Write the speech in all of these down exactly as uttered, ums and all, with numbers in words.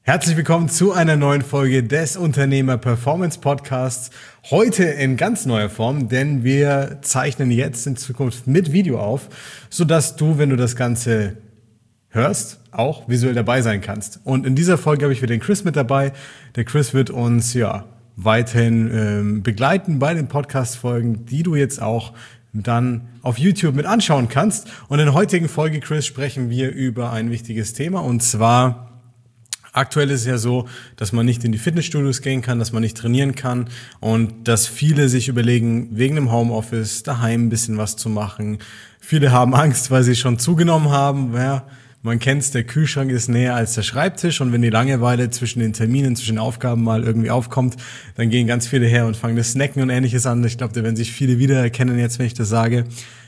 Herzlich willkommen zu einer neuen Folge des Unternehmer Performance Podcasts. Heute in ganz neuer Form, denn wir zeichnen jetzt in Zukunft mit Video auf, sodass du, wenn du das Ganze hörst, auch visuell dabei sein kannst. Und in dieser Folge habe ich wieder den Chris mit dabei. Der Chris wird uns ja weiterhin ähm, begleiten bei den Podcast-Folgen, die du jetzt auch dann auf YouTube mit anschauen kannst. Und in der heutigen Folge, Chris, sprechen wir über ein wichtiges Thema, und zwar aktuell ist es ja so, dass man nicht in die Fitnessstudios gehen kann, dass man nicht trainieren kann und dass viele sich überlegen, wegen dem Homeoffice daheim ein bisschen was zu machen. Viele haben Angst, weil sie schon zugenommen haben. Ja, man kennt's, der Kühlschrank ist näher als der Schreibtisch, und wenn die Langeweile zwischen den Terminen, zwischen den Aufgaben mal irgendwie aufkommt, dann gehen ganz viele her und fangen das Snacken und Ähnliches an. Ich glaube, da werden sich viele wiedererkennen jetzt, wenn ich das sage.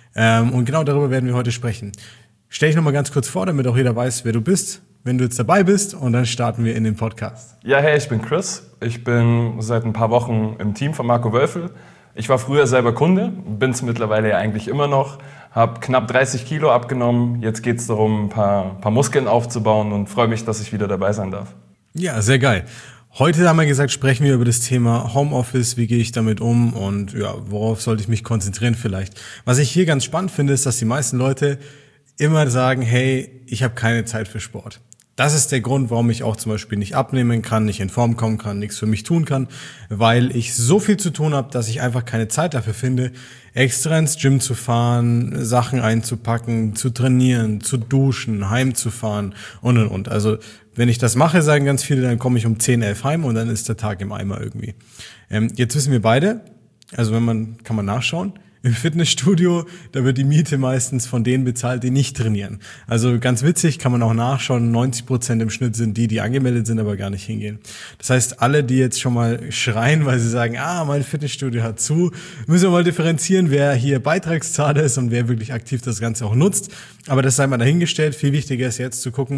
Und genau darüber werden wir heute sprechen. Stell dich nochmal ganz kurz vor, damit auch jeder weiß, wer du bist, wenn du jetzt dabei bist, und dann starten wir in den Podcast. Ja, hey, ich bin Chris. Ich bin seit ein paar Wochen im Team von Marco Wölfel. Ich war früher selber Kunde, bin es mittlerweile ja eigentlich immer noch, habe knapp dreißig Kilo abgenommen. Jetzt geht es darum, ein paar, paar Muskeln aufzubauen, und freue mich, dass ich wieder dabei sein darf. Ja, sehr geil. Heute haben wir gesagt, sprechen wir über das Thema Homeoffice, wie gehe ich damit um und ja, worauf sollte ich mich konzentrieren vielleicht. Was ich hier ganz spannend finde, ist, dass die meisten Leute immer sagen, hey, ich habe keine Zeit für Sport. Das ist der Grund, warum ich auch zum Beispiel nicht abnehmen kann, nicht in Form kommen kann, nichts für mich tun kann, weil ich so viel zu tun habe, dass ich einfach keine Zeit dafür finde, extra ins Gym zu fahren, Sachen einzupacken, zu trainieren, zu duschen, heimzufahren und und und. Also wenn ich das mache, sagen ganz viele, dann komme ich um zehn, elf heim und dann ist der Tag im Eimer irgendwie. Ähm, jetzt wissen wir beide, also wenn man, kann man nachschauen, im Fitnessstudio, da wird die Miete meistens von denen bezahlt, die nicht trainieren. Also ganz witzig, kann man auch nachschauen, neunzig Prozent im Schnitt sind die, die angemeldet sind, aber gar nicht hingehen. Das heißt, alle, die jetzt schon mal schreien, weil sie sagen, ah, mein Fitnessstudio hat zu, müssen wir mal differenzieren, wer hier Beitragszahler ist und wer wirklich aktiv das Ganze auch nutzt. Aber das sei mal dahingestellt. Viel wichtiger ist jetzt zu gucken,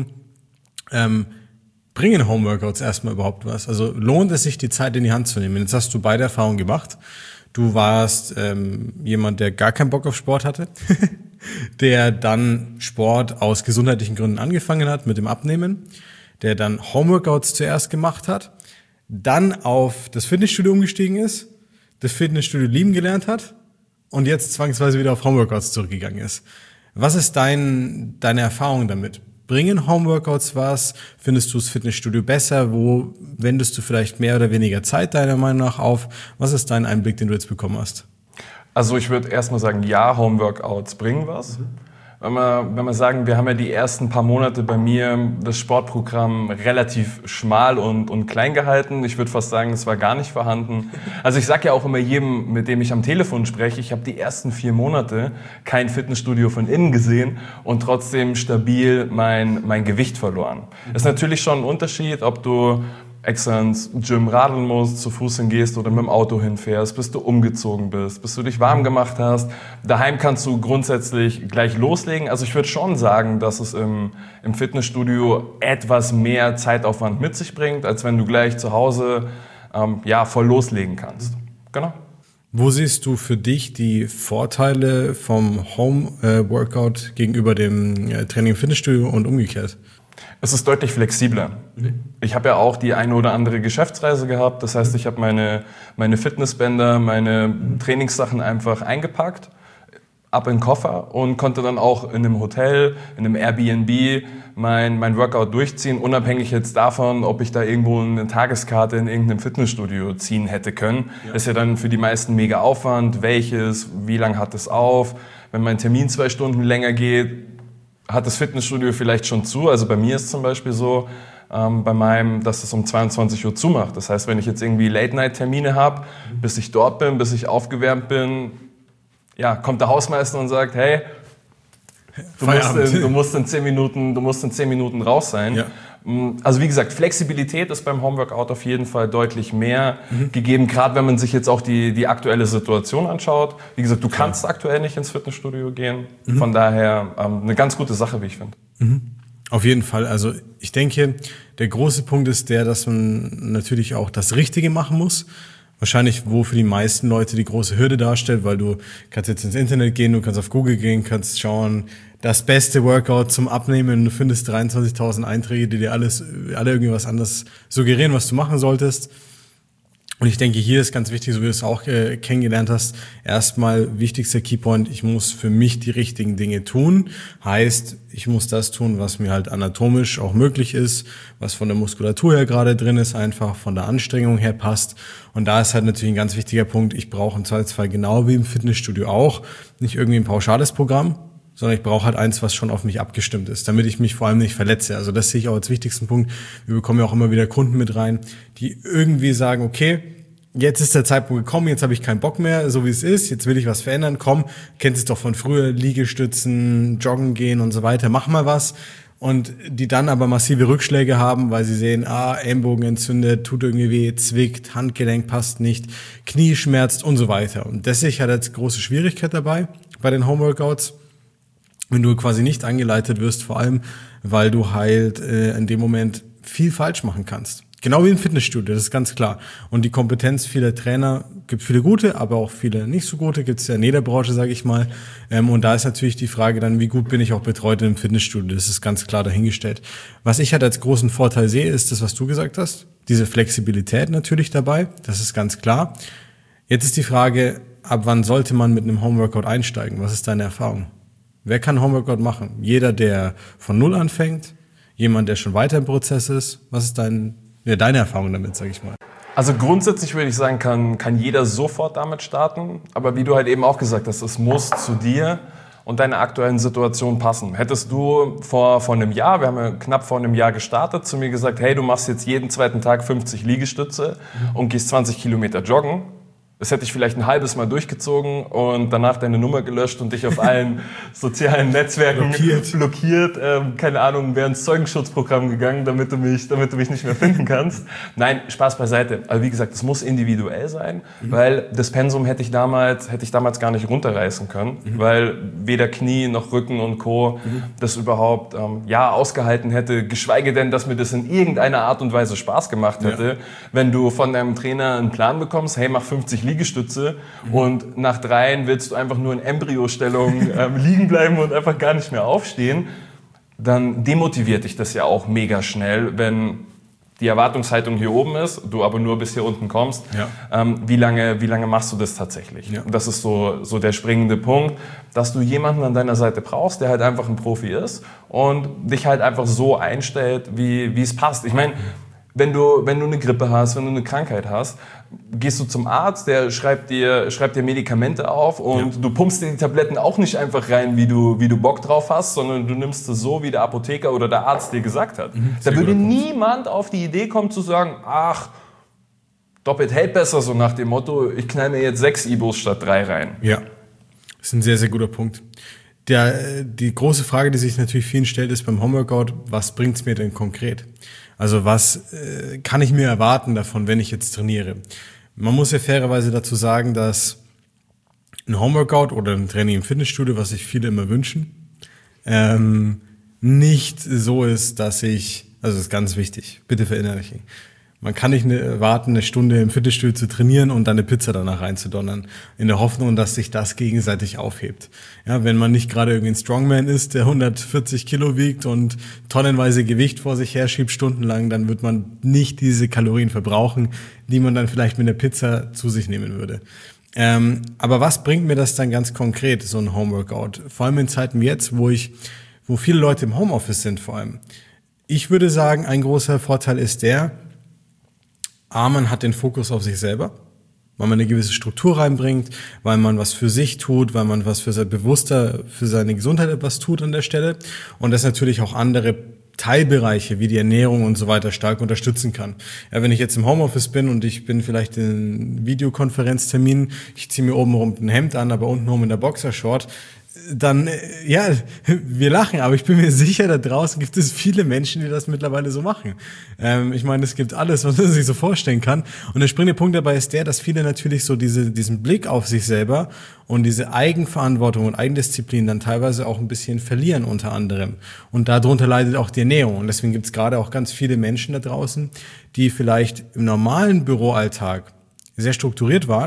ähm, bringen Homeworkouts erstmal überhaupt was? Also lohnt es sich, die Zeit in die Hand zu nehmen? Jetzt hast du beide Erfahrungen gemacht. Du warst ähm, jemand, der gar keinen Bock auf Sport hatte, der dann Sport aus gesundheitlichen Gründen angefangen hat mit dem Abnehmen, der dann Homeworkouts zuerst gemacht hat, dann auf das Fitnessstudio umgestiegen ist, das Fitnessstudio lieben gelernt hat und jetzt zwangsweise wieder auf Homeworkouts zurückgegangen ist. Was ist dein, deine Erfahrung damit? Bringen Homeworkouts was? Findest du das Fitnessstudio besser? Wo wendest du vielleicht mehr oder weniger Zeit deiner Meinung nach auf? Was ist dein Einblick, den du jetzt bekommen hast? Also ich würde erstmal sagen, ja, Homeworkouts bringen was. Mhm. Wenn wir, wenn wir sagen, wir haben ja die ersten paar Monate bei mir das Sportprogramm relativ schmal und, und klein gehalten. Ich würde fast sagen, es war gar nicht vorhanden. Also ich sage ja auch immer jedem, mit dem ich am Telefon spreche, ich habe die ersten vier Monate kein Fitnessstudio von innen gesehen und trotzdem stabil mein, mein Gewicht verloren. Das ist natürlich schon ein Unterschied, ob du extra ins Gym radeln musst, zu Fuß hingehst oder mit dem Auto hinfährst, bis du umgezogen bist, bis du dich warm gemacht hast. Daheim kannst du grundsätzlich gleich loslegen. Also ich würde schon sagen, dass es im, im Fitnessstudio etwas mehr Zeitaufwand mit sich bringt, als wenn du gleich zu Hause ähm, ja, voll loslegen kannst. Genau. Wo siehst du für dich die Vorteile vom Home-Workout gegenüber dem Training im Fitnessstudio und umgekehrt? Es ist deutlich flexibler. Ich habe ja auch die eine oder andere Geschäftsreise gehabt. Das heißt, ich habe meine, meine Fitnessbänder, meine Trainingssachen einfach eingepackt, ab in den Koffer und konnte dann auch in einem Hotel, in einem Airbnb mein, mein Workout durchziehen, unabhängig jetzt davon, ob ich da irgendwo eine Tageskarte in irgendeinem Fitnessstudio ziehen hätte können. Ja. Das ist ja dann für die meisten mega Aufwand. Welches, wie lange hat es auf? Wenn mein Termin zwei Stunden länger geht, hat das Fitnessstudio vielleicht schon zu. Also bei mir ist zum Beispiel so, ähm, bei meinem, dass es um zweiundzwanzig Uhr zumacht. Das heißt, wenn ich jetzt irgendwie Late-Night-Termine habe, bis ich dort bin, bis ich aufgewärmt bin, ja, kommt der Hausmeister und sagt, hey, du musst, in, du musst in zehn Minuten, du musst in zehn Minuten raus sein. Ja. Also wie gesagt, Flexibilität ist beim Homeworkout auf jeden Fall deutlich mehr mhm. gegeben, gerade wenn man sich jetzt auch die, die aktuelle Situation anschaut. Wie gesagt, du kannst ja. aktuell nicht ins Fitnessstudio gehen. Mhm. Von daher ähm, eine ganz gute Sache, wie ich finde. Mhm. Auf jeden Fall. Also ich denke, der große Punkt ist der, dass man natürlich auch das Richtige machen muss. Wahrscheinlich, wo für die meisten Leute die große Hürde darstellt, weil du kannst jetzt ins Internet gehen, du kannst auf Google gehen, kannst schauen, das beste Workout zum Abnehmen und du findest dreiundzwanzigtausend Einträge, die dir alles, alle irgendwie was anderes suggerieren, was du machen solltest. Und ich denke, hier ist ganz wichtig, so wie du es auch äh, kennengelernt hast, erstmal wichtigster Keypoint, ich muss für mich die richtigen Dinge tun. Heißt, ich muss das tun, was mir halt anatomisch auch möglich ist, was von der Muskulatur her gerade drin ist, einfach von der Anstrengung her passt. Und da ist halt natürlich ein ganz wichtiger Punkt, ich brauche im Zweifelsfall genau wie im Fitnessstudio auch nicht irgendwie ein pauschales Programm, sondern ich brauche halt eins, was schon auf mich abgestimmt ist, damit ich mich vor allem nicht verletze. Also das sehe ich auch als wichtigsten Punkt. Wir bekommen ja auch immer wieder Kunden mit rein, die irgendwie sagen, okay, jetzt ist der Zeitpunkt gekommen, jetzt habe ich keinen Bock mehr, so wie es ist, jetzt will ich was verändern, komm, kennst es doch von früher, Liegestützen, Joggen gehen und so weiter, mach mal was. Und die dann aber massive Rückschläge haben, weil sie sehen, ah, Ellenbogen entzündet, tut irgendwie weh, zwickt, Handgelenk passt nicht, Knie schmerzt und so weiter. Und das sehe ich halt als große Schwierigkeit dabei bei den Homeworkouts. Wenn du quasi nicht angeleitet wirst, vor allem, weil du halt äh, in dem Moment viel falsch machen kannst. Genau wie im Fitnessstudio, das ist ganz klar. Und die Kompetenz vieler Trainer, gibt viele gute, aber auch viele nicht so gute, gibt es ja in jeder Branche, sage ich mal. Ähm, und da ist natürlich die Frage dann, wie gut bin ich auch betreut im Fitnessstudio, das ist ganz klar dahingestellt. Was ich halt als großen Vorteil sehe, ist das, was du gesagt hast, diese Flexibilität natürlich dabei, das ist ganz klar. Jetzt ist die Frage, ab wann sollte man mit einem Homeworkout einsteigen? Was ist deine Erfahrung? Wer kann Homeworkout machen? Jeder, der von Null anfängt? Jemand, der schon weiter im Prozess ist? Was ist dein, ja, deine Erfahrung damit, sag ich mal? Also grundsätzlich würde ich sagen, kann, kann jeder sofort damit starten. Aber wie du halt eben auch gesagt hast, es muss zu dir und deiner aktuellen Situation passen. Hättest du vor, vor einem Jahr, wir haben ja knapp vor einem Jahr gestartet, zu mir gesagt, hey, du machst jetzt jeden zweiten Tag fünfzig Liegestütze und gehst zwanzig Kilometer joggen. Das hätte ich vielleicht ein halbes Mal durchgezogen und danach deine Nummer gelöscht und dich auf allen sozialen Netzwerken blockiert, blockiert ähm, keine Ahnung, wäre ins Zeugenschutzprogramm gegangen, damit du mich, damit du mich nicht mehr finden kannst. Nein, Spaß beiseite. Aber wie gesagt, es muss individuell sein, mhm. weil das Pensum hätte ich damals, hätte ich damals gar nicht runterreißen können, mhm. weil weder Knie noch Rücken und Co. Mhm. das überhaupt ähm, ja ausgehalten hätte, geschweige denn, dass mir das in irgendeiner Art und Weise Spaß gemacht hätte, ja. wenn du von deinem Trainer einen Plan bekommst, hey, mach fünfzig Liegestütze mhm. und nach dreien willst du einfach nur in Embryostellung ähm, liegen bleiben und einfach gar nicht mehr aufstehen, dann demotiviert dich das ja auch mega schnell, wenn die Erwartungshaltung hier oben ist, du aber nur bis hier unten kommst. Ja. Ähm, wie lange, wie lange machst du das tatsächlich? Ja. Das ist so, so der springende Punkt, dass du jemanden an deiner Seite brauchst, der halt einfach ein Profi ist und dich halt einfach so einstellt, wie, wie es passt. Ich meine, Wenn du, wenn du eine Grippe hast, wenn du eine Krankheit hast, gehst du zum Arzt, der schreibt dir, schreibt dir Medikamente auf und ja. du pumpst dir die Tabletten auch nicht einfach rein, wie du, wie du Bock drauf hast, sondern du nimmst es so, wie der Apotheker oder der Arzt dir gesagt hat. Mhm, da würde niemand auf die Idee kommen zu sagen, ach, doppelt hält besser, so nach dem Motto, ich knall mir jetzt sechs Ibos statt drei rein. Ja, das ist ein sehr, sehr guter Punkt. Der, die große Frage, die sich natürlich vielen stellt, ist beim Homeworkout, was bringt's mir denn konkret? Also was äh, kann ich mir erwarten davon, wenn ich jetzt trainiere? Man muss ja fairerweise dazu sagen, dass ein Homeworkout oder ein Training im Fitnessstudio, was sich viele immer wünschen, ähm, nicht so ist, dass ich, also das ist ganz wichtig, bitte verinnerlichen. Man kann nicht eine, warten, eine Stunde im Fitnessstudio zu trainieren und dann eine Pizza danach reinzudonnern, in der Hoffnung, dass sich das gegenseitig aufhebt. Ja, wenn man nicht gerade irgendwie ein Strongman ist, der hundertvierzig Kilo wiegt und tonnenweise Gewicht vor sich her schiebt stundenlang, dann wird man nicht diese Kalorien verbrauchen, die man dann vielleicht mit einer Pizza zu sich nehmen würde. Ähm, aber was bringt mir das dann ganz konkret, so ein Homeworkout? Vor allem in Zeiten wie jetzt, wo ich, wo viele Leute im Homeoffice sind vor allem. Ich würde sagen, ein großer Vorteil ist der, A, man hat den Fokus auf sich selber, weil man eine gewisse Struktur reinbringt, weil man was für sich tut, weil man was für sein bewusster, für seine Gesundheit etwas tut an der Stelle und das natürlich auch andere Teilbereiche wie die Ernährung und so weiter stark unterstützen kann. Ja, wenn ich jetzt im Homeoffice bin und ich bin vielleicht in Videokonferenzterminen, ich ziehe mir oben rum ein Hemd an, aber unten rum in der Boxershort, dann, ja, wir lachen, aber ich bin mir sicher, da draußen gibt es viele Menschen, die das mittlerweile so machen. Ähm, ich meine, es gibt alles, was man sich so vorstellen kann. Und der springende Punkt dabei ist der, dass viele natürlich so diese, diesen Blick auf sich selber und diese Eigenverantwortung und Eigendisziplin dann teilweise auch ein bisschen verlieren unter anderem. Und darunter leidet auch die Ernährung. Und deswegen gibt es gerade auch ganz viele Menschen da draußen, die vielleicht im normalen Büroalltag sehr strukturiert waren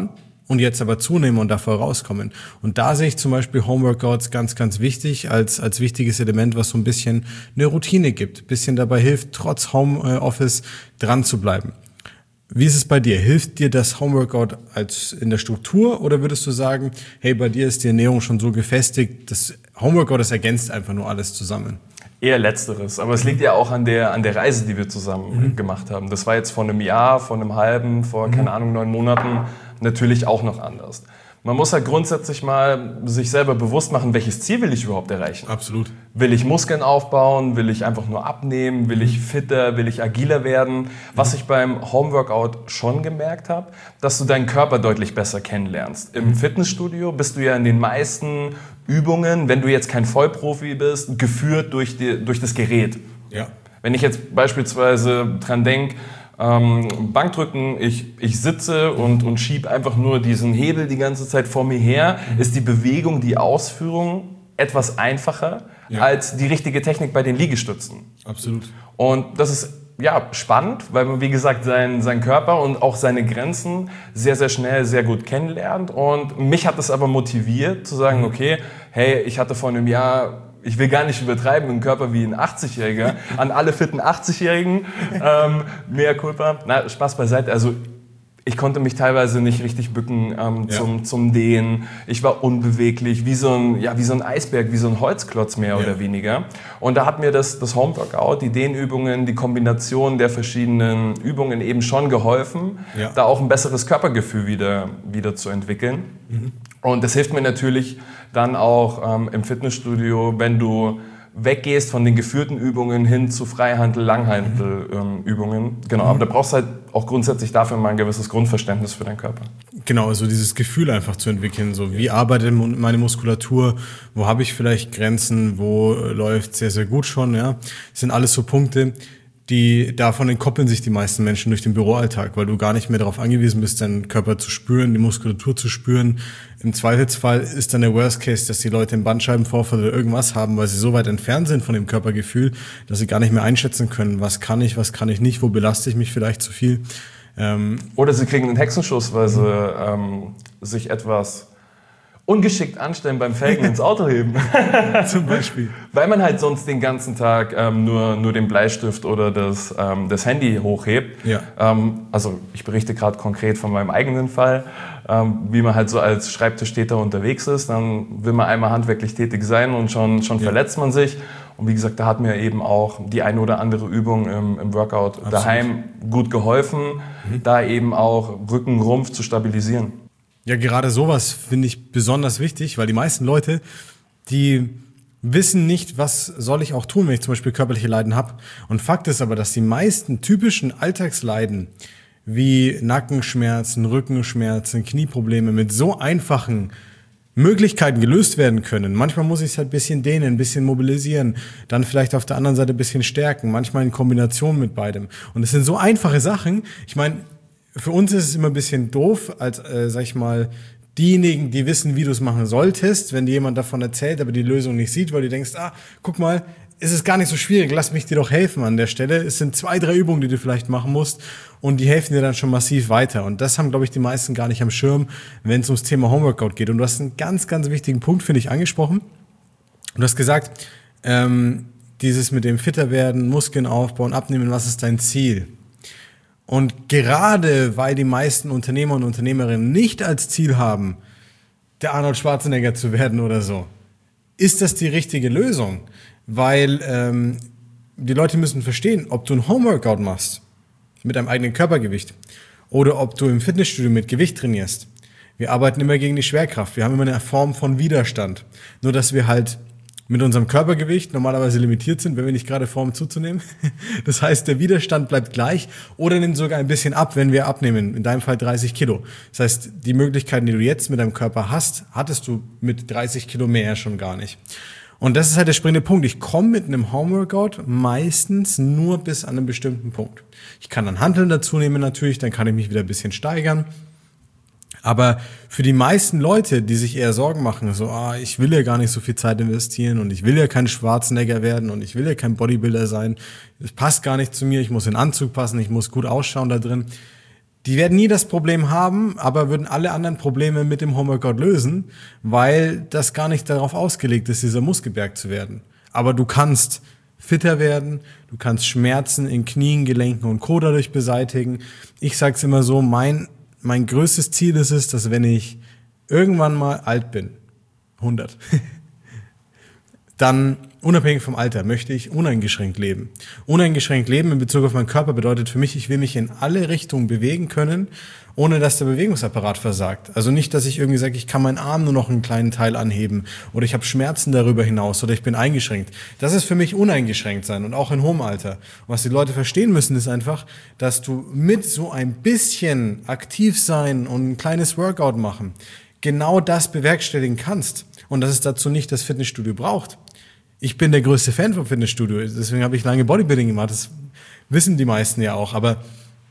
und jetzt aber zunehmen und davor rauskommen. Und da sehe ich zum Beispiel Homeworkouts ganz, ganz wichtig als als wichtiges Element, was so ein bisschen eine Routine gibt, ein bisschen dabei hilft, trotz Homeoffice dran zu bleiben. Wie ist es bei dir? Hilft dir das Homeworkout als in der Struktur oder würdest du sagen, hey, bei dir ist die Ernährung schon so gefestigt, das Homeworkout, das ergänzt einfach nur alles zusammen? Eher Letzteres, aber es liegt ja auch an der, an der Reise, die wir zusammen mhm. gemacht haben. Das war jetzt vor einem Jahr, vor einem halben, vor, mhm. keine Ahnung, neun Monaten natürlich auch noch anders. Man muss halt grundsätzlich mal sich selber bewusst machen, welches Ziel will ich überhaupt erreichen. Absolut. Will ich Muskeln aufbauen? Will ich einfach nur abnehmen? Will ich fitter? Will ich agiler werden? Was ich beim Homeworkout schon gemerkt habe, dass du deinen Körper deutlich besser kennenlernst. Im Fitnessstudio bist du ja in den meisten Übungen, wenn du jetzt kein Vollprofi bist, geführt durch, die, durch das Gerät. Ja. Wenn ich jetzt beispielsweise dran denke, Ähm, Bankdrücken, ich, ich sitze und, und schiebe einfach nur diesen Hebel die ganze Zeit vor mir her, mhm. ist die Bewegung, die Ausführung etwas einfacher ja. als die richtige Technik bei den Liegestützen. Absolut. Und das ist ja spannend, weil man, wie gesagt, seinen, seinen Körper und auch seine Grenzen sehr, sehr schnell, sehr gut kennenlernt. Und mich hat das aber motiviert, zu sagen, okay, hey, ich hatte vor einem Jahr... Ich will gar nicht übertreiben, einen Körper wie ein achtzigjähriger. An alle fitten achtzigjährigen. Ähm, mea culpa. Na, Spaß beiseite. Also ich konnte mich teilweise nicht richtig bücken ähm, ja. zum, zum Dehnen. Ich war unbeweglich, wie so ein, ja, wie so ein Eisberg, wie so ein Holzklotz mehr ja. oder weniger. Und da hat mir das, das Homeworkout, die Dehnübungen, die Kombination der verschiedenen Übungen eben schon geholfen, ja. da auch ein besseres Körpergefühl wieder, wieder zu entwickeln. Mhm. Und das hilft mir natürlich dann auch ähm, im Fitnessstudio, wenn du weggehst von den geführten Übungen hin zu Freihandel, Langhantel-Übungen. Ähm, genau, mhm. aber da brauchst du halt auch grundsätzlich dafür mal ein gewisses Grundverständnis für deinen Körper. Genau, also dieses Gefühl einfach zu entwickeln, so wie arbeitet meine Muskulatur, wo habe ich vielleicht Grenzen, wo läuft sehr, sehr gut schon, ja. Das sind alles so Punkte, die davon entkoppeln sich die meisten Menschen durch den Büroalltag, weil du gar nicht mehr darauf angewiesen bist, deinen Körper zu spüren, die Muskulatur zu spüren. Im Zweifelsfall ist dann der Worst Case, dass die Leute einen Bandscheibenvorfall oder irgendwas haben, weil sie so weit entfernt sind von dem Körpergefühl, dass sie gar nicht mehr einschätzen können, was kann ich, was kann ich nicht, wo belaste ich mich vielleicht zu viel. Ähm oder sie kriegen einen Hexenschuss, weil sie ähm, sich etwas ungeschickt anstellen beim Felgen ins Auto heben. Zum Beispiel. Weil man halt sonst den ganzen Tag ähm, nur, nur den Bleistift oder das, ähm, das Handy hochhebt. Ja. Ähm, also ich berichte gerade konkret von meinem eigenen Fall, ähm, wie man halt so als Schreibtischtäter unterwegs ist. Dann will man einmal handwerklich tätig sein und schon, schon ja. verletzt man sich. Und wie gesagt, da hat mir eben auch die eine oder andere Übung im, im Workout Absolut. daheim gut geholfen, mhm. da eben auch Rücken, Rumpf zu stabilisieren. Ja, gerade sowas finde ich besonders wichtig, weil die meisten Leute, die wissen nicht, was soll ich auch tun, wenn ich zum Beispiel körperliche Leiden habe. Und Fakt ist aber, dass die meisten typischen Alltagsleiden wie Nackenschmerzen, Rückenschmerzen, Knieprobleme mit so einfachen Möglichkeiten gelöst werden können. Manchmal muss ich es halt ein bisschen dehnen, ein bisschen mobilisieren, dann vielleicht auf der anderen Seite ein bisschen stärken, manchmal in Kombination mit beidem. Und es sind so einfache Sachen. Ich meine, für uns ist es immer ein bisschen doof, als, äh, sag ich mal, diejenigen, die wissen, wie du es machen solltest, wenn dir jemand davon erzählt, aber die Lösung nicht sieht, weil du denkst, ah, guck mal, es ist gar nicht so schwierig, lass mich dir doch helfen an der Stelle. Es sind zwei, drei Übungen, die du vielleicht machen musst und die helfen dir dann schon massiv weiter. Und das haben, glaube ich, die meisten gar nicht am Schirm, wenn es ums Thema Homeworkout geht. Und du hast einen ganz, ganz wichtigen Punkt, finde ich, angesprochen. Du hast gesagt, ähm, dieses mit dem fitter werden, Muskeln aufbauen, abnehmen, was ist dein Ziel? Und gerade weil die meisten Unternehmer und Unternehmerinnen nicht als Ziel haben, der Arnold Schwarzenegger zu werden oder so, ist das die richtige Lösung? Weil ähm, die Leute müssen verstehen, ob du ein Homeworkout machst mit deinem eigenen Körpergewicht oder ob du im Fitnessstudio mit Gewicht trainierst. Wir arbeiten immer gegen die Schwerkraft. Wir haben immer eine Form von Widerstand. Nur, dass wir halt mit unserem Körpergewicht normalerweise limitiert sind, wenn wir nicht gerade vorhaben zuzunehmen. Das heißt, der Widerstand bleibt gleich oder nimmt sogar ein bisschen ab, wenn wir abnehmen. In deinem Fall dreißig Kilo. Das heißt, die Möglichkeiten, die du jetzt mit deinem Körper hast, hattest du mit dreißig Kilo mehr schon gar nicht. Und das ist halt der springende Punkt. Ich komme mit einem Homeworkout meistens nur bis an einen bestimmten Punkt. Ich kann dann Hanteln dazu nehmen natürlich, dann kann ich mich wieder ein bisschen steigern. Aber für die meisten Leute, die sich eher Sorgen machen, so, ah, ich will ja gar nicht so viel Zeit investieren und ich will ja kein Schwarzenegger werden und ich will ja kein Bodybuilder sein, das passt gar nicht zu mir, ich muss in den Anzug passen, ich muss gut ausschauen da drin. die werden nie das Problem haben, aber würden alle anderen Probleme mit dem Homeworkout lösen, weil das gar nicht darauf ausgelegt ist, dieser Muskelberg zu werden. Aber du kannst fitter werden, du kannst Schmerzen in Knien, Gelenken und Co. dadurch beseitigen. Ich sag's immer so, mein, mein größtes Ziel ist es, dass wenn ich irgendwann mal alt bin, hundert, dann unabhängig vom Alter möchte ich uneingeschränkt leben. Uneingeschränkt leben in Bezug auf meinen Körper bedeutet für mich, ich will mich in alle Richtungen bewegen können, ohne dass der Bewegungsapparat versagt. Also nicht, dass ich irgendwie sage, ich kann meinen Arm nur noch einen kleinen Teil anheben oder ich habe Schmerzen darüber hinaus oder ich bin eingeschränkt. Das ist für mich uneingeschränkt sein und auch in hohem Alter. Und was die Leute verstehen müssen, ist einfach, dass du mit so ein bisschen aktiv sein und ein kleines Workout machen, genau das bewerkstelligen kannst und dass es dazu nicht das Fitnessstudio braucht. Ich bin der größte Fan vom Fitnessstudio, deswegen habe ich lange Bodybuilding gemacht, das wissen die meisten ja auch, aber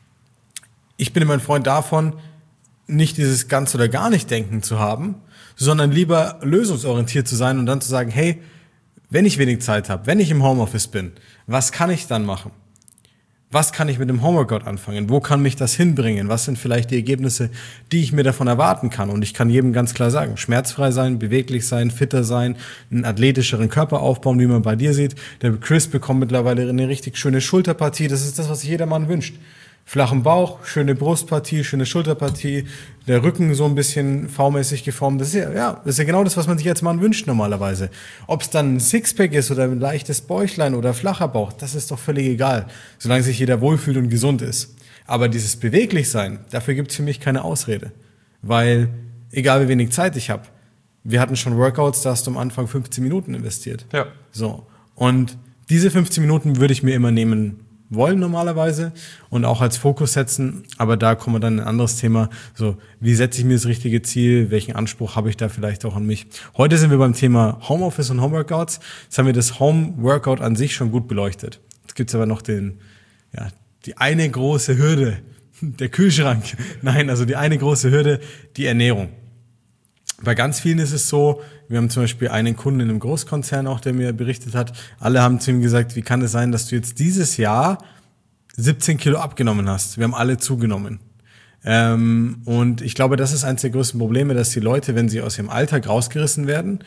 ich bin immer ein Freund davon, nicht dieses ganz oder gar nicht Denken zu haben, sondern lieber lösungsorientiert zu sein und dann zu sagen, hey, wenn ich wenig Zeit habe, wenn ich im Homeoffice bin, was kann ich dann machen? Was kann ich mit dem Homeworkout anfangen? Wo kann mich das hinbringen? Was sind vielleicht die Ergebnisse, die ich mir davon erwarten kann? Und ich kann jedem ganz klar sagen, schmerzfrei sein, beweglich sein, fitter sein, einen athletischeren Körper aufbauen, wie man bei dir sieht. Der Chris bekommt mittlerweile eine richtig schöne Schulterpartie. Das ist das, was sich jeder Mann wünscht. Flachen Bauch, schöne Brustpartie, schöne Schulterpartie, der Rücken so ein bisschen V-mäßig geformt. Das ist ja, ja, das ist ja genau das, was man sich als Mann wünscht normalerweise. Ob es dann ein Sixpack ist oder ein leichtes Bäuchlein oder flacher Bauch, das ist doch völlig egal, solange sich jeder wohlfühlt und gesund ist. Aber dieses Beweglichsein, dafür gibt es für mich keine Ausrede. Weil, egal wie wenig Zeit ich habe, wir hatten schon Workouts, da hast du am Anfang fünfzehn Minuten investiert. Ja. So. Und diese fünfzehn Minuten würde ich mir immer nehmen wollen normalerweise und auch als Fokus setzen, aber da kommen wir dann in ein anderes Thema, so wie setze ich mir das richtige Ziel, welchen Anspruch habe ich da vielleicht auch an mich. Heute sind wir beim Thema Homeoffice und Homeworkouts. Jetzt haben wir das Homeworkout an sich schon gut beleuchtet. Jetzt gibt's aber noch den, ja, die eine große Hürde, der Kühlschrank. Nein, also die eine große Hürde, die Ernährung. Bei ganz vielen ist es so, wir haben zum Beispiel einen Kunden in einem Großkonzern auch, der mir berichtet hat, alle haben zu ihm gesagt, wie kann es sein, dass du jetzt dieses Jahr siebzehn Kilo abgenommen hast? Wir haben alle zugenommen. Ähm, und ich glaube, das ist eines der größten Probleme, dass die Leute, wenn sie aus ihrem Alltag rausgerissen werden,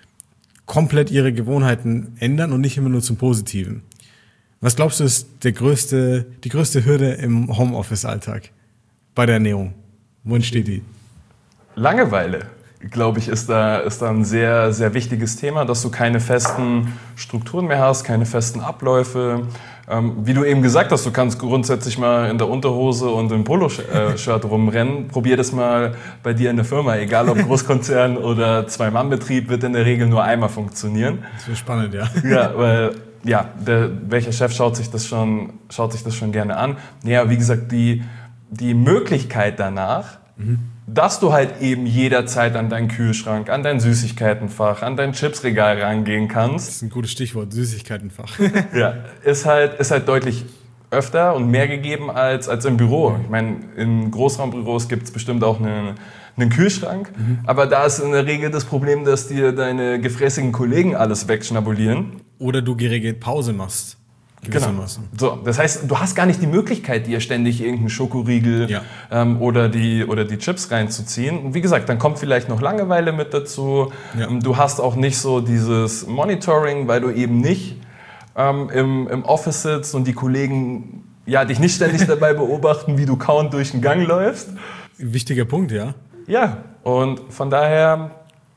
komplett ihre Gewohnheiten ändern und nicht immer nur zum Positiven. Was glaubst du, ist der größte, die größte Hürde im Homeoffice-Alltag bei der Ernährung? Wo entsteht die? Langeweile, glaube ich, ist da, ist da ein sehr, sehr wichtiges Thema, dass du keine festen Strukturen mehr hast, keine festen Abläufe. Ähm, wie du eben gesagt hast, du kannst grundsätzlich mal in der Unterhose und im Poloshirt rumrennen. Probier das mal bei dir in der Firma. Egal ob Großkonzern oder Zwei-Mann-Betrieb, wird in der Regel nur einmal funktionieren. Das wäre spannend, ja. Ja, weil, ja, der, welcher Chef schaut sich das schon, schaut sich das schon gerne an. Ja, wie gesagt, die, die Möglichkeit danach, mhm. dass du halt eben jederzeit an deinen Kühlschrank, an dein Süßigkeitenfach, an dein Chipsregal rangehen kannst. Das ist ein gutes Stichwort, Süßigkeitenfach. Ja, ist halt, ist halt deutlich öfter und mehr gegeben als, als im Büro. Ich meine, in Großraumbüros gibt es bestimmt auch einen, einen Kühlschrank, mhm. aber da ist in der Regel das Problem, dass dir deine gefräßigen Kollegen alles wegschnabulieren. Oder du geregelt Pause machst. Genau. So, das heißt, du hast gar nicht die Möglichkeit, dir ständig irgendeinen Schokoriegel ja. ähm, oder, die, oder die Chips reinzuziehen. Und wie gesagt, dann kommt vielleicht noch Langeweile mit dazu. Ja. Du hast auch nicht so dieses Monitoring, weil du eben nicht ähm, im, im Office sitzt und die Kollegen ja, dich nicht ständig dabei beobachten, wie du kaum durch den Gang läufst. Wichtiger Punkt, ja. Ja, und von daher,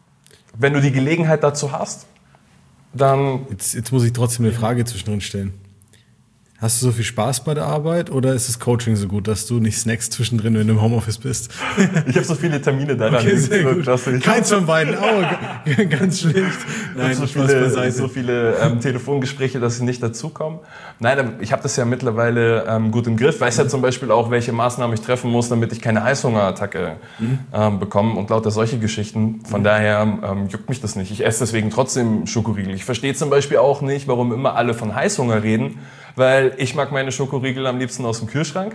wenn du die Gelegenheit dazu hast, dann... Jetzt, jetzt muss ich trotzdem eine Frage zwischendrin stellen. Hast du so viel Spaß bei der Arbeit oder ist das Coaching so gut, dass du nicht snackst zwischendrin, wenn du im Homeoffice bist? Ich habe so viele Termine da. Okay, sehr gut. Keins von beiden. Oh, ganz schlecht. Nein, so viele, so viele ähm, Telefongespräche, dass ich nicht dazukomme. Nein, ich habe das ja mittlerweile ähm, gut im Griff. Ich weiß ja zum Beispiel auch, welche Maßnahmen ich treffen muss, damit ich keine Heißhungerattacke mhm. ähm, bekomme und lauter solche Geschichten. Von mhm. daher ähm, juckt mich das nicht. Ich esse deswegen trotzdem Schokoriegel. Ich verstehe zum Beispiel auch nicht, warum immer alle von Heißhunger reden, weil ich mag meine Schokoriegel am liebsten aus dem Kühlschrank.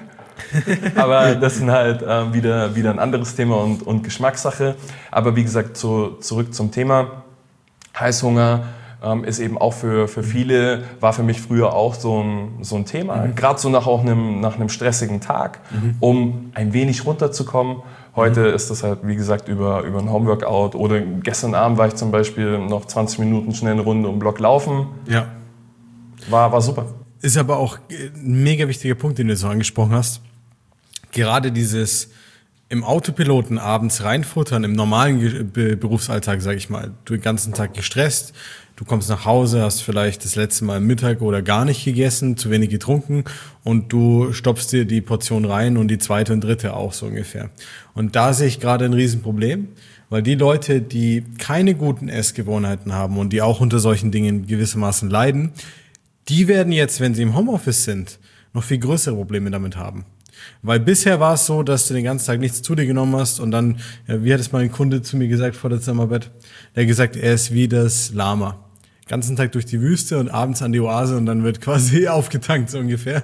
Aber das ist halt äh, wieder, wieder ein anderes Thema und, und Geschmackssache. Aber wie gesagt, zu, zurück zum Thema Heißhunger. ähm, ist eben auch für, für viele, war für mich früher auch so ein, so ein Thema. Mhm. Gerade so nach, auch einem, nach einem stressigen Tag, mhm. um ein wenig runterzukommen. Heute mhm. ist das halt, wie gesagt, über, über ein Homeworkout. Oder gestern Abend war ich zum Beispiel noch zwanzig Minuten schnell eine Runde um den Block laufen. Ja. War, war super. Ist aber auch ein mega wichtiger Punkt, den du so angesprochen hast. Gerade dieses im Autopiloten abends reinfuttern, im normalen Ge- Be- Berufsalltag, sag ich mal, du den ganzen Tag gestresst, du kommst nach Hause, hast vielleicht das letzte Mal Mittag oder gar nicht gegessen, zu wenig getrunken und du stopfst dir die Portion rein und die zweite und dritte auch so ungefähr. Und da sehe ich gerade ein Riesenproblem, weil die Leute, die keine guten Essgewohnheiten haben und die auch unter solchen Dingen gewissermaßen leiden, die werden jetzt, wenn sie im Homeoffice sind, noch viel größere Probleme damit haben. Weil bisher war es so, dass du den ganzen Tag nichts zu dir genommen hast und dann, ja, wie hat es mal ein Kunde zu mir gesagt vor der Zusammenarbeit? Der hat gesagt, er ist wie das Lama. Den ganzen Tag durch die Wüste und abends an die Oase und dann wird quasi aufgetankt, so ungefähr.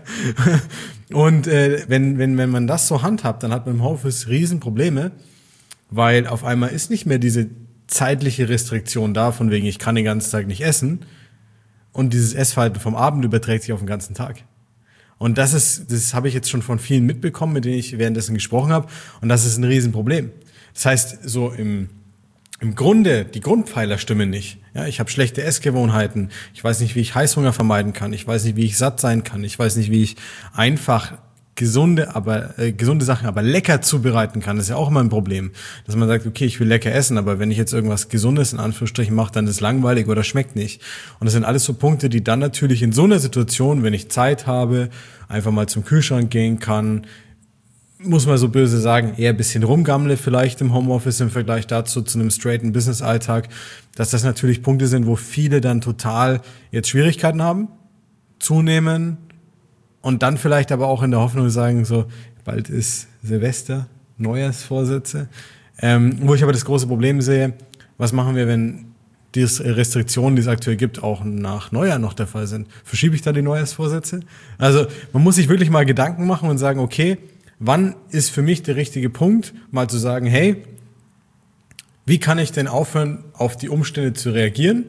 Und äh, wenn, wenn, wenn man das so handhabt, dann hat man im Homeoffice Riesenprobleme, weil auf einmal ist nicht mehr diese zeitliche Restriktion da, von wegen, ich kann den ganzen Tag nicht essen. Und dieses Essverhalten vom Abend überträgt sich auf den ganzen Tag. Und das ist, das habe ich jetzt schon von vielen mitbekommen, mit denen ich währenddessen gesprochen habe. Und das ist ein Riesenproblem. Das heißt, so im, im Grunde, die Grundpfeiler stimmen nicht. Ja, ich habe schlechte Essgewohnheiten. Ich weiß nicht, wie ich Heißhunger vermeiden kann. Ich weiß nicht, wie ich satt sein kann. Ich weiß nicht, wie ich einfach gesunde, aber äh, gesunde Sachen aber lecker zubereiten kann. Das ist ja auch immer ein Problem, dass man sagt, okay, ich will lecker essen, aber wenn ich jetzt irgendwas Gesundes in Anführungsstrichen mache, dann ist es langweilig oder schmeckt nicht. Und das sind alles so Punkte, die dann natürlich in so einer Situation, wenn ich Zeit habe, einfach mal zum Kühlschrank gehen kann, muss man so böse sagen, eher ein bisschen rumgammle vielleicht im Homeoffice im Vergleich dazu zu einem straighten Business-Alltag, dass das natürlich Punkte sind, wo viele dann total jetzt Schwierigkeiten haben, zunehmen. Und dann vielleicht aber auch in der Hoffnung sagen, so, bald ist Silvester, Neujahrsvorsätze. Ähm, wo ich aber das große Problem sehe, was machen wir, wenn die Restriktionen, die es aktuell gibt, auch nach Neujahr noch der Fall sind? Verschiebe ich da die Neujahrsvorsätze? Also man muss sich wirklich mal Gedanken machen und sagen, okay, wann ist für mich der richtige Punkt, mal zu sagen, hey, wie kann ich denn aufhören, auf die Umstände zu reagieren?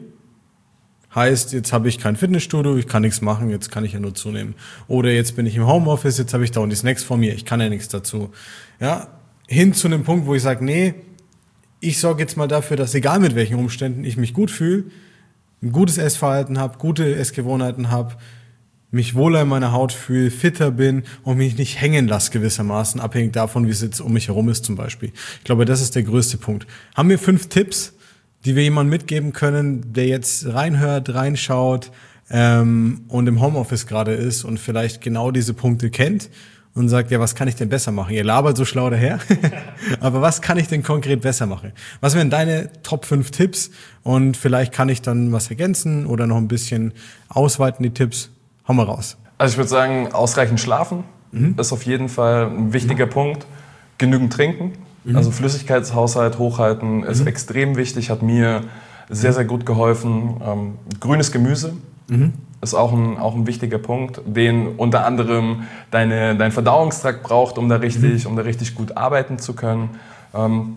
Heißt, jetzt habe ich kein Fitnessstudio, ich kann nichts machen, jetzt kann ich ja nur zunehmen. Oder jetzt bin ich im Homeoffice, jetzt habe ich da und die Snacks vor mir, ich kann ja nichts dazu. Ja, hin zu einem Punkt, wo ich sage, nee, ich sorge jetzt mal dafür, dass egal mit welchen Umständen ich mich gut fühle, ein gutes Essverhalten habe, gute Essgewohnheiten habe, mich wohler in meiner Haut fühle, fitter bin und mich nicht hängen lasse gewissermaßen, abhängig davon, wie es jetzt um mich herum ist zum Beispiel. Ich glaube, das ist der größte Punkt. Haben wir fünf Tipps, die wir jemandem mitgeben können, der jetzt reinhört, reinschaut ähm, und im Homeoffice gerade ist und vielleicht genau diese Punkte kennt und sagt, ja, was kann ich denn besser machen? Ihr labert so schlau daher, aber was kann ich denn konkret besser machen? Was wären deine Top fünf Tipps? Und vielleicht kann ich dann was ergänzen oder noch ein bisschen ausweiten, die Tipps. Hau mal raus. Also ich würde sagen, ausreichend schlafen mhm. ist auf jeden Fall ein wichtiger mhm. Punkt. Genügend trinken. Mhm. Also Flüssigkeitshaushalt hochhalten ist mhm. extrem wichtig, hat mir sehr, sehr gut geholfen. Ähm, grünes Gemüse mhm. ist auch ein, auch ein wichtiger Punkt, den unter anderem deine, dein Verdauungstrakt braucht, um da richtig, mhm. um da richtig gut arbeiten zu können. Ähm,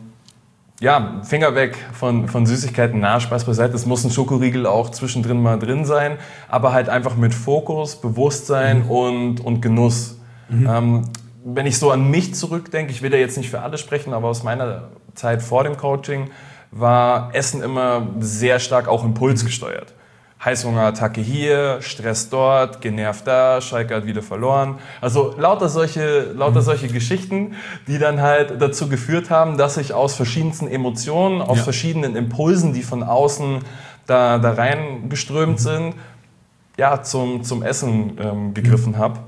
ja, Finger weg von, von Süßigkeiten, na, Spaß beiseite. Es muss ein Schokoriegel auch zwischendrin mal drin sein, aber halt einfach mit Fokus, Bewusstsein mhm. und, und Genuss. Mhm. Ähm, wenn ich so an mich zurückdenke, ich will da jetzt nicht für alle sprechen, aber aus meiner Zeit vor dem Coaching war Essen immer sehr stark auch impulsgesteuert. Heißhungerattacke hier, Stress dort, genervt da, Schalke hat wieder verloren. Also lauter solche, lauter solche Geschichten, die dann halt dazu geführt haben, dass ich aus verschiedensten Emotionen, aus ja. verschiedenen Impulsen, die von außen da, da reingeströmt mhm. sind, ja, zum, zum Essen ähm, gegriffen mhm. habe.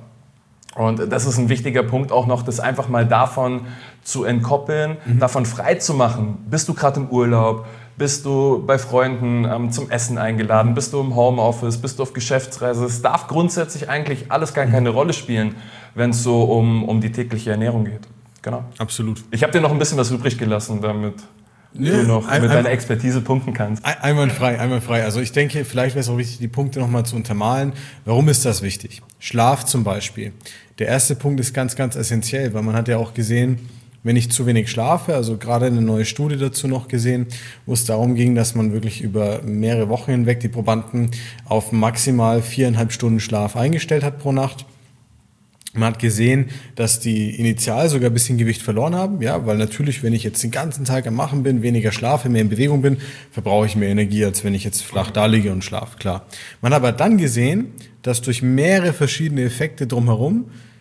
Und das ist ein wichtiger Punkt auch noch, das einfach mal davon zu entkoppeln, mhm. davon frei zu machen. Bist du gerade im Urlaub? Bist du bei Freunden ähm, zum Essen eingeladen? Bist du im Homeoffice? Bist du auf Geschäftsreise? Es darf grundsätzlich eigentlich alles gar keine Rolle spielen, wenn es so um, um die tägliche Ernährung geht. Genau. Absolut. Ich habe dir noch ein bisschen was übrig gelassen, damit ja, du noch ein, mit deiner Expertise punkten kannst. Einwandfrei, einwandfrei. Also ich denke, vielleicht wäre es auch wichtig, die Punkte nochmal zu untermalen. Warum ist das wichtig? Schlaf zum Beispiel. Der erste Punkt ist ganz, ganz essentiell, weil man hat ja auch gesehen, wenn ich zu wenig schlafe. Also gerade eine neue Studie dazu noch gesehen, wo es darum ging, dass man wirklich über mehrere Wochen hinweg die Probanden auf maximal viereinhalb Stunden Schlaf eingestellt hat pro Nacht. Man hat gesehen, dass die initial sogar ein bisschen Gewicht verloren haben, ja, weil natürlich, wenn ich jetzt den ganzen Tag am Machen bin, weniger schlafe, mehr in Bewegung bin, verbrauche ich mehr Energie, als wenn ich jetzt flach da liege und schlafe, klar. Man hat aber dann gesehen, dass durch mehrere verschiedene Effekte drumherum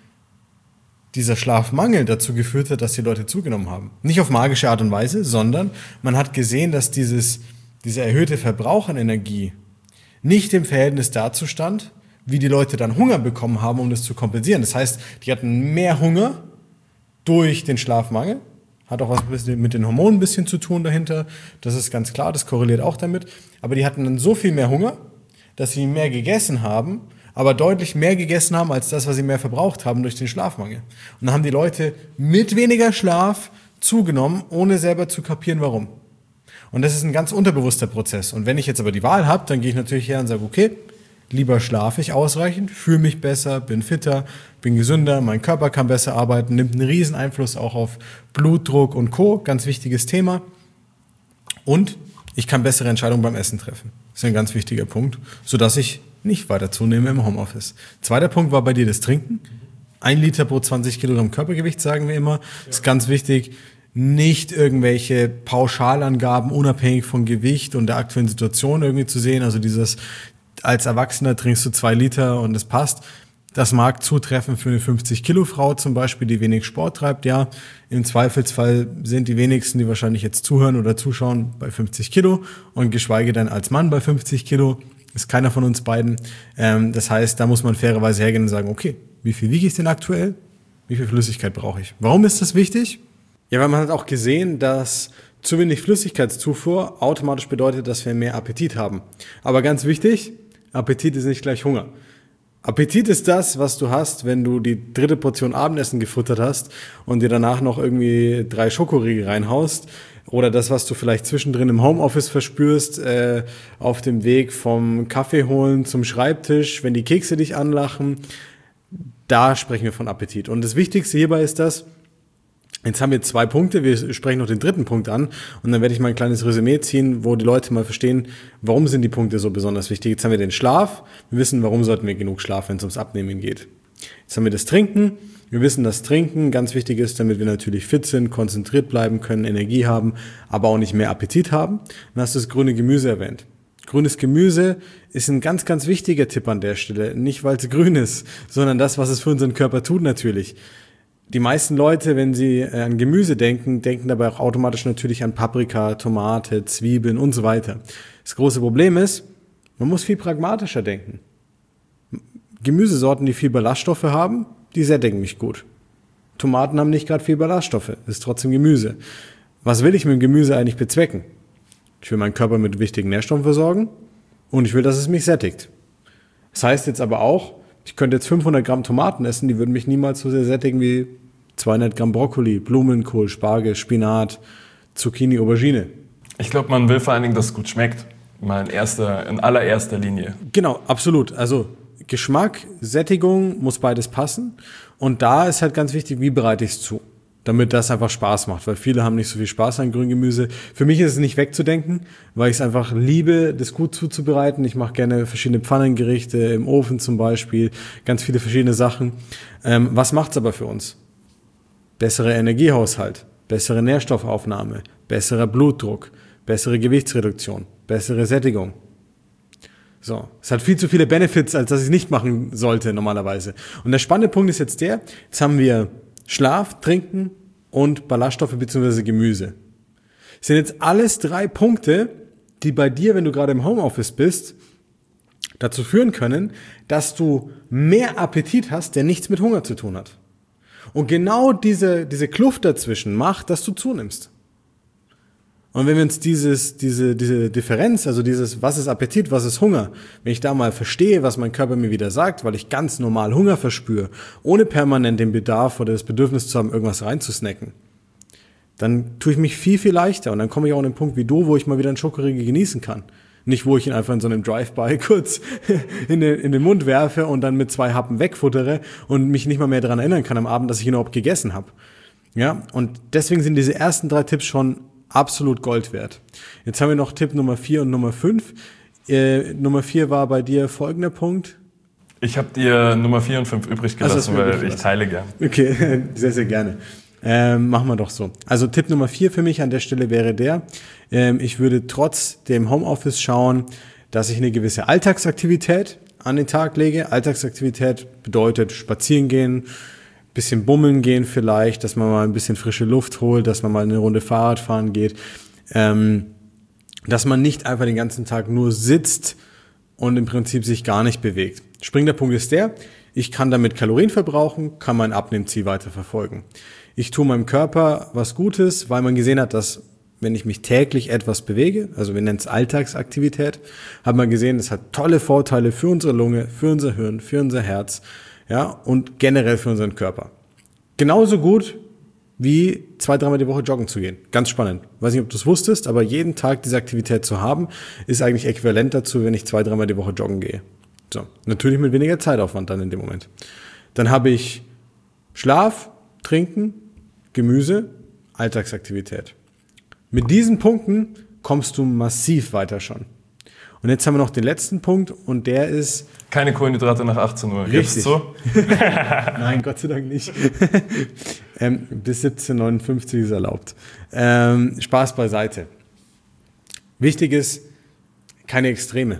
dieser Schlafmangel dazu geführt hat, dass die Leute zugenommen haben. Nicht auf magische Art und Weise, sondern man hat gesehen, dass dieses, dieser erhöhte Verbrauch an Energie nicht im Verhältnis dazu stand, wie die Leute dann Hunger bekommen haben, um das zu kompensieren. Das heißt, die hatten mehr Hunger durch den Schlafmangel. Hat auch was mit den Hormonen ein bisschen zu tun dahinter. Das ist ganz klar, das korreliert auch damit. Aber die hatten dann so viel mehr Hunger, dass sie mehr gegessen haben, aber deutlich mehr gegessen haben als das, was sie mehr verbraucht haben durch den Schlafmangel. Und dann haben die Leute mit weniger Schlaf zugenommen, ohne selber zu kapieren, warum. Und das ist ein ganz unterbewusster Prozess. Und wenn ich jetzt aber die Wahl habe, dann gehe ich natürlich her und sage, okay, lieber schlafe ich ausreichend, fühle mich besser, bin fitter, bin gesünder, mein Körper kann besser arbeiten, nimmt einen riesen Einfluss auch auf Blutdruck und Co., ganz wichtiges Thema. Und ich kann bessere Entscheidungen beim Essen treffen. Das ist ein ganz wichtiger Punkt, sodass ich nicht weiter zunehme im Homeoffice. Zweiter Punkt war bei dir das Trinken. Ein Liter pro zwanzig Kilogramm Körpergewicht, sagen wir immer. Das ist ganz wichtig. Nicht irgendwelche Pauschalangaben unabhängig von Gewicht und der aktuellen Situation irgendwie zu sehen. Also dieses, als Erwachsener trinkst du zwei Liter und es passt. Das mag zutreffen für eine fünfzig-Kilo-Frau zum Beispiel, die wenig Sport treibt. Ja, im Zweifelsfall sind die wenigsten, die wahrscheinlich jetzt zuhören oder zuschauen, bei fünfzig Kilo und geschweige denn als Mann bei fünfzig Kilo. Ist keiner von uns beiden. Ähm, das heißt, da muss man fairerweise hergehen und sagen, okay, wie viel wiege ich denn aktuell? Wie viel Flüssigkeit brauche ich? Warum ist das wichtig? Ja, weil man hat auch gesehen, dass zu wenig Flüssigkeitszufuhr automatisch bedeutet, dass wir mehr Appetit haben. Aber ganz wichtig, Appetit ist nicht gleich Hunger. Appetit ist das, was du hast, wenn du die dritte Portion Abendessen gefuttert hast und dir danach noch irgendwie drei Schokoriegel reinhaust. Oder das, was du vielleicht zwischendrin im Homeoffice verspürst, äh, auf dem Weg vom Kaffee holen zum Schreibtisch, wenn die Kekse dich anlachen. Da sprechen wir von Appetit. Und das Wichtigste hierbei ist das, jetzt haben wir zwei Punkte, wir sprechen noch den dritten Punkt an und dann werde ich mal ein kleines Resümee ziehen, wo die Leute mal verstehen, warum sind die Punkte so besonders wichtig. Jetzt haben wir den Schlaf, wir wissen, warum sollten wir genug schlafen, wenn es ums Abnehmen geht. Jetzt haben wir das Trinken, wir wissen, dass Trinken ganz wichtig ist, damit wir natürlich fit sind, konzentriert bleiben können, Energie haben, aber auch nicht mehr Appetit haben. Dann hast du das grüne Gemüse erwähnt. Grünes Gemüse ist ein ganz, ganz wichtiger Tipp an der Stelle, nicht weil es grün ist, sondern das, was es für unseren Körper tut natürlich. Die meisten Leute, wenn sie an Gemüse denken, denken dabei auch automatisch natürlich an Paprika, Tomate, Zwiebeln und so weiter. Das große Problem ist, man muss viel pragmatischer denken. Gemüsesorten, die viel Ballaststoffe haben, die sättigen mich gut. Tomaten haben nicht gerade viel Ballaststoffe, ist trotzdem Gemüse. Was will ich mit dem Gemüse eigentlich bezwecken? Ich will meinen Körper mit wichtigen Nährstoffen versorgen und ich will, dass es mich sättigt. Das heißt jetzt aber auch, ich könnte jetzt fünfhundert Gramm Tomaten essen, die würden mich niemals so sehr sättigen wie zweihundert Gramm Brokkoli, Blumenkohl, Spargel, Spinat, Zucchini, Aubergine. Ich glaube, man will vor allen Dingen, dass es gut schmeckt. Mal in erster, in allererster Linie. Genau, absolut. Also Geschmack, Sättigung muss beides passen. Und da ist halt ganz wichtig, wie bereite ich es zu, damit das einfach Spaß macht. Weil viele haben nicht so viel Spaß an grünem Gemüse. Für mich ist es nicht wegzudenken, weil ich es einfach liebe, das gut zuzubereiten. Ich mache gerne verschiedene Pfannengerichte, im Ofen zum Beispiel, ganz viele verschiedene Sachen. Ähm, was macht's aber für uns? Bessere Energiehaushalt, bessere Nährstoffaufnahme, besserer Blutdruck, bessere Gewichtsreduktion, bessere Sättigung. So, es hat viel zu viele Benefits, als dass ich es nicht machen sollte normalerweise. Und der spannende Punkt ist jetzt der, jetzt haben wir Schlaf, Trinken und Ballaststoffe bzw. Gemüse. Das sind jetzt alles drei Punkte, die bei dir, wenn du gerade im Homeoffice bist, dazu führen können, dass du mehr Appetit hast, der nichts mit Hunger zu tun hat. Und genau diese, diese Kluft dazwischen macht, dass du zunimmst. Und wenn wir uns dieses, diese, diese Differenz, also dieses, was ist Appetit, was ist Hunger, wenn ich da mal verstehe, was mein Körper mir wieder sagt, weil ich ganz normal Hunger verspüre, ohne permanent den Bedarf oder das Bedürfnis zu haben, irgendwas reinzusnacken, dann tue ich mich viel, viel leichter. Und dann komme ich auch an den Punkt wie du, wo ich mal wieder einen Schokoriegel genießen kann. Nicht, wo ich ihn einfach in so einem Drive-by kurz in den, in den Mund werfe und dann mit zwei Happen wegfuttere und mich nicht mal mehr daran erinnern kann am Abend, dass ich ihn überhaupt gegessen habe. Ja, und deswegen sind diese ersten drei Tipps schon absolut Gold wert. Jetzt haben wir noch Tipp Nummer vier und Nummer fünf. Äh, Nummer vier war bei dir folgender Punkt. Ich habe dir Nummer vier und fünf übrig gelassen, also, weil übrig ich teile gern. Okay, sehr, sehr gerne. Ähm, machen wir doch so. Also Tipp Nummer vier für mich an der Stelle wäre der, ähm, ich würde trotz dem Homeoffice schauen, dass ich eine gewisse Alltagsaktivität an den Tag lege. Alltagsaktivität bedeutet spazieren gehen, bisschen bummeln gehen vielleicht, dass man mal ein bisschen frische Luft holt, dass man mal eine Runde Fahrrad fahren geht, ähm, dass man nicht einfach den ganzen Tag nur sitzt und im Prinzip sich gar nicht bewegt. Springender Punkt ist der, ich kann damit Kalorien verbrauchen, kann mein Abnehmziel weiter verfolgen. Ich tue meinem Körper was Gutes, weil man gesehen hat, dass wenn ich mich täglich etwas bewege, also wir nennen es Alltagsaktivität, hat man gesehen, es hat tolle Vorteile für unsere Lunge, für unser Hirn, für unser Herz, ja, und generell für unseren Körper. Genauso gut wie zwei, dreimal die Woche joggen zu gehen. Ganz spannend. Weiß nicht, ob du es wusstest, aber jeden Tag diese Aktivität zu haben, ist eigentlich äquivalent dazu, wenn ich zwei, dreimal die Woche joggen gehe. So, natürlich mit weniger Zeitaufwand dann in dem Moment. Dann habe ich Schlaf, Trinken, Gemüse, Alltagsaktivität. Mit diesen Punkten kommst du massiv weiter schon. Und jetzt haben wir noch den letzten Punkt und der ist... Keine Kohlenhydrate nach achtzehn Uhr. Richtig. So? Nein, Gott sei Dank nicht. ähm, bis siebzehn Uhr neunundfünfzig ist erlaubt. Ähm, Spaß beiseite. Wichtig ist, keine Extreme.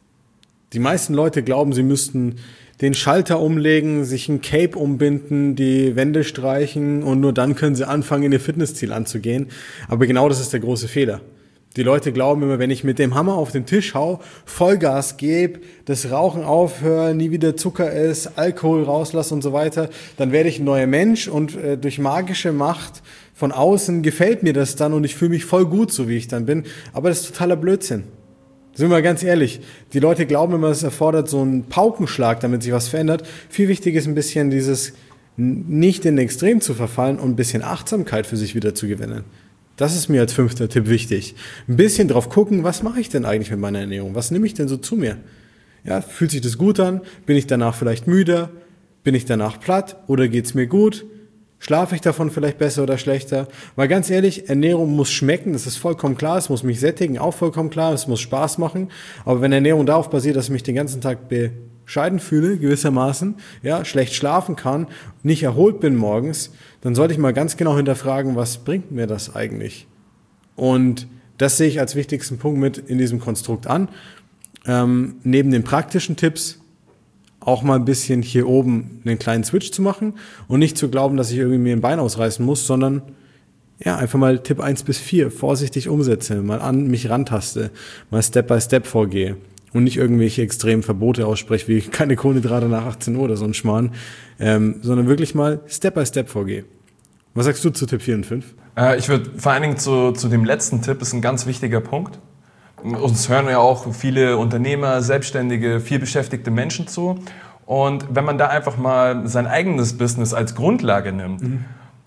Die meisten Leute glauben, sie müssten den Schalter umlegen, sich ein Cape umbinden, die Wände streichen und nur dann können sie anfangen, in ihr Fitnessziel anzugehen. Aber genau das ist der große Fehler. Die Leute glauben immer, wenn ich mit dem Hammer auf den Tisch hau, Vollgas gebe, das Rauchen aufhöre, nie wieder Zucker esse, Alkohol rauslasse und so weiter, dann werde ich ein neuer Mensch und äh, durch magische Macht von außen gefällt mir das dann und ich fühle mich voll gut, so wie ich dann bin. Aber das ist totaler Blödsinn. Sind wir mal ganz ehrlich, die Leute glauben immer, es erfordert so einen Paukenschlag, damit sich was verändert. Viel wichtiger ist ein bisschen dieses, nicht in den Extrem zu verfallen und ein bisschen Achtsamkeit für sich wieder zu gewinnen. Das ist mir als fünfter Tipp wichtig. Ein bisschen drauf gucken, was mache ich denn eigentlich mit meiner Ernährung? Was nehme ich denn so zu mir? Ja, fühlt sich das gut an? Bin ich danach vielleicht müder? Bin ich danach platt? Oder geht's mir gut? Schlafe ich davon vielleicht besser oder schlechter? Weil ganz ehrlich, Ernährung muss schmecken, das ist vollkommen klar, es muss mich sättigen, auch vollkommen klar, es muss Spaß machen. Aber wenn Ernährung darauf basiert, dass ich mich den ganzen Tag bescheiden fühle, gewissermaßen, ja, schlecht schlafen kann, nicht erholt bin morgens, dann sollte ich mal ganz genau hinterfragen, was bringt mir das eigentlich? Und das sehe ich als wichtigsten Punkt mit in diesem Konstrukt an. Ähm, neben den praktischen Tipps auch mal ein bisschen hier oben einen kleinen Switch zu machen und nicht zu glauben, dass ich irgendwie mir ein Bein ausreißen muss, sondern ja, einfach mal Tipp eins bis vier vorsichtig umsetze, mal an mich rantaste, mal Step by Step vorgehe und nicht irgendwelche extremen Verbote ausspreche, wie keine Kohlenhydrate nach achtzehn Uhr oder so ein Schmarrn, ähm, sondern wirklich mal Step by Step vorgehe. Was sagst du zu Tipp vier und fünf? Äh, ich würde vor allen Dingen zu, zu dem letzten Tipp, ist ein ganz wichtiger Punkt. Uns hören ja auch viele Unternehmer, Selbstständige, viel beschäftigte Menschen zu. Und wenn man da einfach mal sein eigenes Business als Grundlage nimmt, mhm.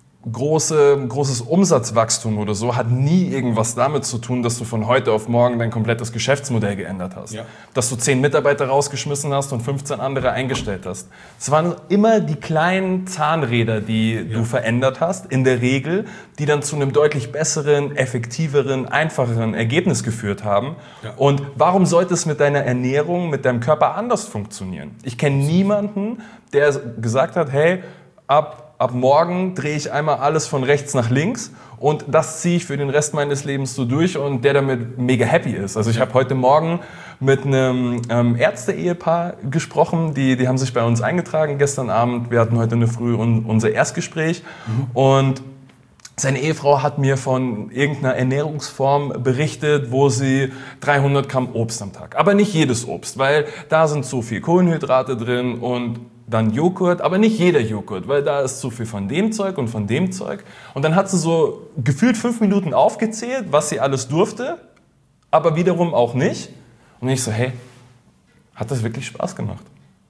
große, großes Umsatzwachstum oder so, hat nie irgendwas damit zu tun, dass du von heute auf morgen dein komplettes Geschäftsmodell geändert hast. Ja. Dass du zehn Mitarbeiter rausgeschmissen hast und fünfzehn andere eingestellt hast. Es waren immer die kleinen Zahnräder, die ja. du verändert hast, in der Regel, die dann zu einem deutlich besseren, effektiveren, einfacheren Ergebnis geführt haben. Ja. Und warum sollte es mit deiner Ernährung, mit deinem Körper anders funktionieren? Ich kenne niemanden, der gesagt hat, hey, ab Ab morgen drehe ich einmal alles von rechts nach links und das ziehe ich für den Rest meines Lebens so durch und der damit mega happy ist. Also ich habe heute Morgen mit einem ähm, Ärzte-Ehepaar gesprochen, die, die haben sich bei uns eingetragen gestern Abend. Wir hatten heute eine Früh un, unser Erstgespräch mhm. und seine Ehefrau hat mir von irgendeiner Ernährungsform berichtet, wo sie dreihundert Gramm Obst am Tag, aber nicht jedes Obst, weil da sind so viel Kohlenhydrate drin und dann Joghurt, aber nicht jeder Joghurt, weil da ist zu viel von dem Zeug und von dem Zeug. Und dann hat sie so gefühlt fünf Minuten aufgezählt, was sie alles durfte, aber wiederum auch nicht. Und ich so, hey, hat das wirklich Spaß gemacht?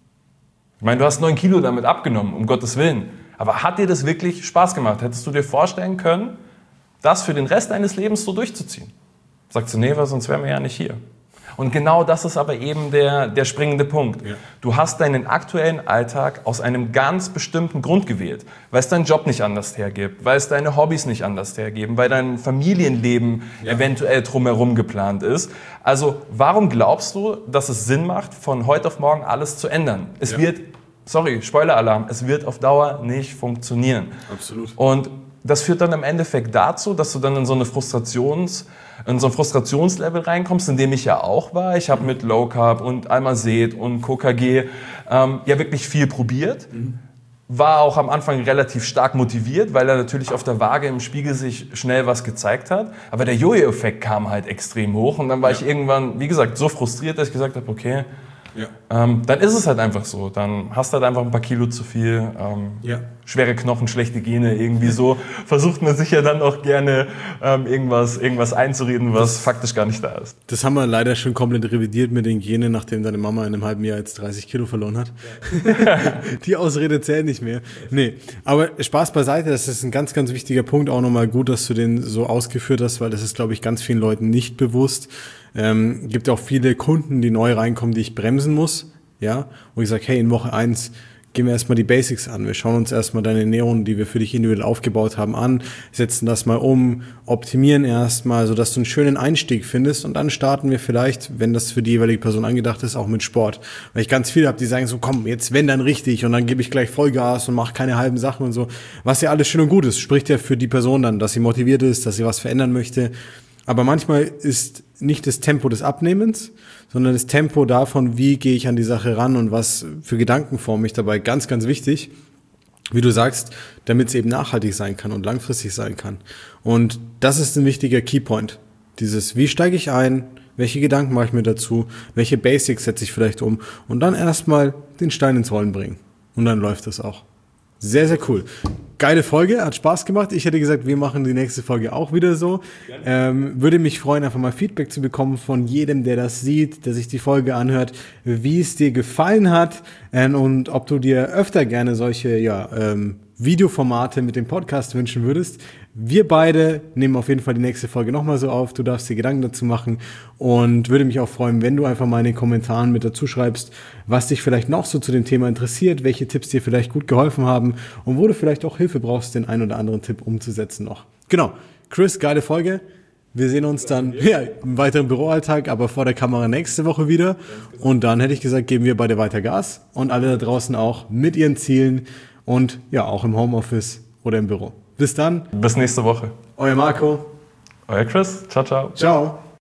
Ich meine, du hast neun Kilo damit abgenommen, um Gottes Willen. Aber hat dir das wirklich Spaß gemacht? Hättest du dir vorstellen können, das für den Rest deines Lebens so durchzuziehen? Sagt sie, nee, weil sonst wären wir ja nicht hier. Und genau das ist aber eben der, der springende Punkt. Ja. Du hast deinen aktuellen Alltag aus einem ganz bestimmten Grund gewählt, weil es dein Job nicht anders hergibt, weil es deine Hobbys nicht anders hergeben, weil dein Familienleben ja. eventuell drumherum geplant ist. Also warum glaubst du, dass es Sinn macht, von heute auf morgen alles zu ändern? Es ja. wird, sorry, Spoiler-Alarm, es wird auf Dauer nicht funktionieren. Absolut. Und das führt dann im Endeffekt dazu, dass du dann in so eine Frustrations, in so ein Frustrationslevel reinkommst, in dem ich ja auch war. Ich habe mit Low Carb und Almazet und K K G ähm, ja wirklich viel probiert. Mhm. War auch am Anfang relativ stark motiviert, weil er natürlich auf der Waage im Spiegel sich schnell was gezeigt hat. Aber der Jojo-Effekt kam halt extrem hoch und dann war ja. ich irgendwann, wie gesagt, so frustriert, dass ich gesagt habe, okay, ja. ähm, dann ist es halt einfach so. Dann hast du halt einfach ein paar Kilo zu viel, ähm, ja. schwere Knochen, schlechte Gene, irgendwie so. Versucht man sich ja dann auch gerne ähm, irgendwas, irgendwas einzureden, was das, faktisch gar nicht da ist. Das haben wir leider schon komplett revidiert mit den Genen, nachdem deine Mama in einem halben Jahr jetzt dreißig Kilo verloren hat. Ja. Die Ausrede zählt nicht mehr. Nee, aber Spaß beiseite, das ist ein ganz, ganz wichtiger Punkt. Auch nochmal gut, dass du den so ausgeführt hast, weil das ist, glaube ich, ganz vielen Leuten nicht bewusst. Ähm, gibt auch viele Kunden, die neu reinkommen, die ich bremsen muss, ja, wo ich sage, hey, in Woche eins gehen wir erstmal die Basics an, wir schauen uns erstmal deine Ernährung, die wir für dich individuell aufgebaut haben, an, setzen das mal um, optimieren erstmal, sodass du einen schönen Einstieg findest und dann starten wir vielleicht, wenn das für die jeweilige Person angedacht ist, auch mit Sport. Weil ich ganz viele habe, die sagen so, komm, jetzt wenn dann richtig und dann gebe ich gleich Vollgas und mache keine halben Sachen und so, was ja alles schön und gut ist, spricht ja für die Person dann, dass sie motiviert ist, dass sie was verändern möchte. Aber manchmal ist nicht das Tempo des Abnehmens, sondern das Tempo davon, wie gehe ich an die Sache ran und was für Gedanken forme ich dabei, ganz, ganz wichtig, wie du sagst, damit es eben nachhaltig sein kann und langfristig sein kann. Und das ist ein wichtiger Keypoint. Dieses, wie steige ich ein, welche Gedanken mache ich mir dazu, welche Basics setze ich vielleicht um und dann erstmal den Stein ins Rollen bringen. Und dann läuft das auch. Sehr, sehr cool. Geile Folge, hat Spaß gemacht. Ich hätte gesagt, wir machen die nächste Folge auch wieder so. Ähm, würde mich freuen, einfach mal Feedback zu bekommen von jedem, der das sieht, der sich die Folge anhört, wie es dir gefallen hat ähm, und ob du dir öfter gerne solche ja, ähm, Videoformate mit dem Podcast wünschen würdest. Wir beide nehmen auf jeden Fall die nächste Folge nochmal so auf. Du darfst dir Gedanken dazu machen und würde mich auch freuen, wenn du einfach mal in den Kommentaren mit dazu schreibst, was dich vielleicht noch so zu dem Thema interessiert, welche Tipps dir vielleicht gut geholfen haben und wo du vielleicht auch Hilfe brauchst, den einen oder anderen Tipp umzusetzen noch. Genau. Chris, geile Folge. Wir sehen uns dann ja, im weiteren Büroalltag, aber vor der Kamera nächste Woche wieder. Und dann hätte ich gesagt, geben wir beide weiter Gas und alle da draußen auch mit ihren Zielen und ja, auch im Homeoffice oder im Büro. Bis dann. Bis nächste Woche. Euer Marco. Euer Chris. Ciao, ciao. Ciao.